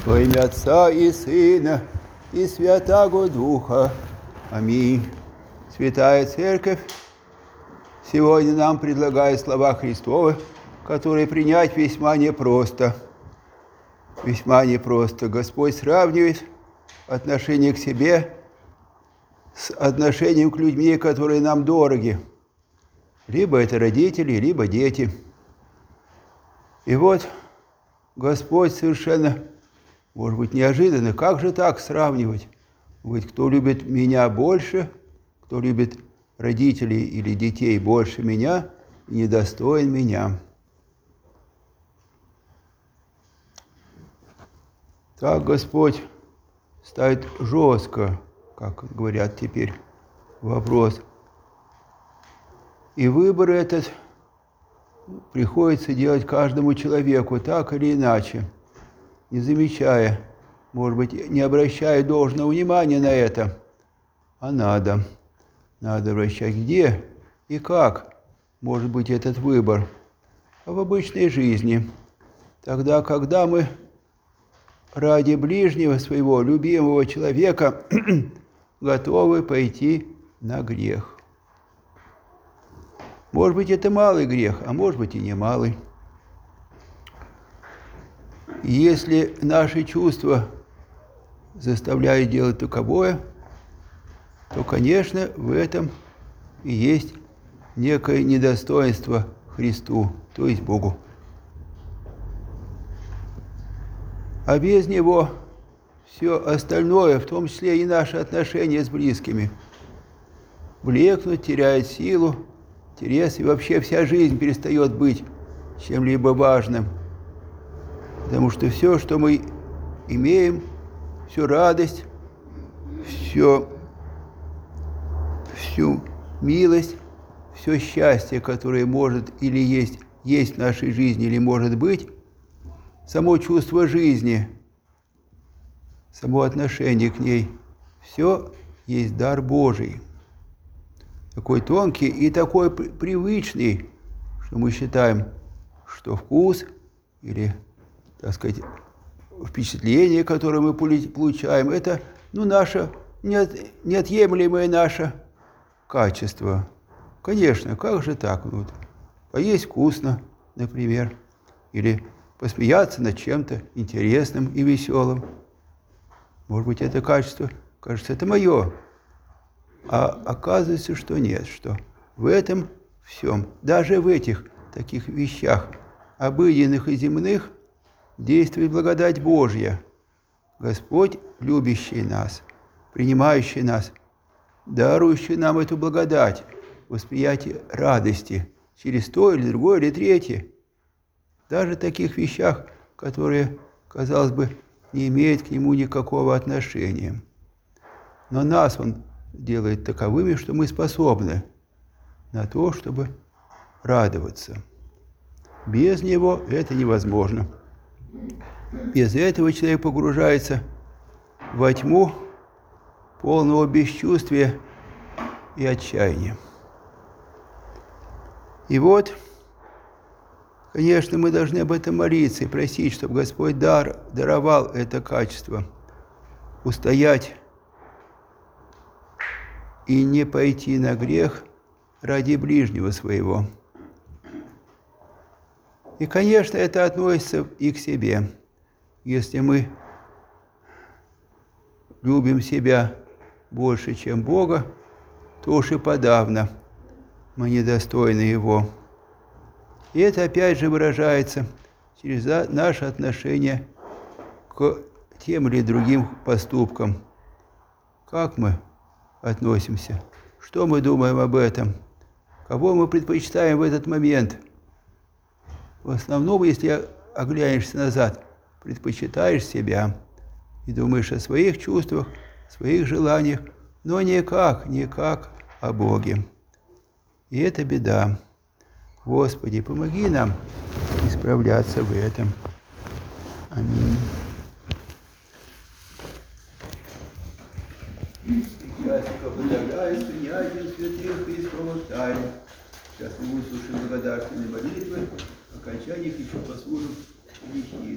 Во имя Отца и Сына и Святаго Духа. Аминь. Святая Церковь сегодня нам предлагает слова Христовы, которые принять весьма непросто. Весьма непросто. Господь сравнивает отношение к себе с отношением к людьми, которые нам дороги. Либо это родители, либо дети. И вот Господь совершенно, может быть, неожиданно, как же так сравнивать? Ведь кто любит меня больше, кто любит родителей или детей больше меня, недостоин меня. Так Господь ставит жестко, как говорят теперь, вопрос. И выбор этот приходится делать каждому человеку так или иначе, не замечая, может быть, не обращая должного внимания на это, а надо. Надо обращать где и как может быть этот выбор. А в обычной жизни, тогда, когда мы ради ближнего своего любимого человека готовы пойти на грех. Может быть, это малый грех, а может быть и не малый. Если наши чувства заставляют делать таковое, то, конечно, в этом и есть некое недостоинство Христу, то есть Богу. А без Него все остальное, в том числе и наши отношения с близкими, блекнут, теряют силу, интерес, и вообще вся жизнь перестает быть чем-либо важным. Потому что все, что мы имеем, всю радость, всю милость, все счастье, которое может или есть в нашей жизни, или может быть, само чувство жизни, само отношение к ней, все есть дар Божий. Такой тонкий и такой привычный, что мы считаем, что вкус или, так сказать, впечатление, которое мы получаем, это наше неотъемлемое наше качество. Конечно, как же так? Поесть вкусно, например, или посмеяться над чем-то интересным и веселым. Может быть, это качество, кажется, это мое. А оказывается, что нет, что в этом всем, даже в этих таких вещах, обыденных и земных, действует благодать Божья. Господь, любящий нас, принимающий нас, дарующий нам эту благодать, восприятие радости через то или другое или третье. Даже в таких вещах, которые, казалось бы, не имеют к нему никакого отношения. Но нас Он делает таковыми, что мы способны на то, чтобы радоваться. Без Него это невозможно. Без этого человек погружается во тьму полного бесчувствия и отчаяния. И вот, конечно, мы должны об этом молиться и просить, чтобы Господь даровал это качество, устоять и не пойти на грех ради ближнего своего. И, конечно, это относится и к себе. Если мы любим себя больше, чем Бога, то уж и подавно мы недостойны Его. И это опять же выражается через наше отношение к тем или другим поступкам. Как мы относимся? Что мы думаем об этом? Кого мы предпочитаем в этот момент? В основном, если оглянешься назад, предпочитаешь себя и думаешь о своих чувствах, своих желаниях, но никак о Боге. И это беда. Господи, помоги нам исправляться в этом. Аминь. Сейчас благодарю принятием святых Христовых тайн. Сейчас мы выслушаем благодарственные молитвы, окончание еще послужим личней.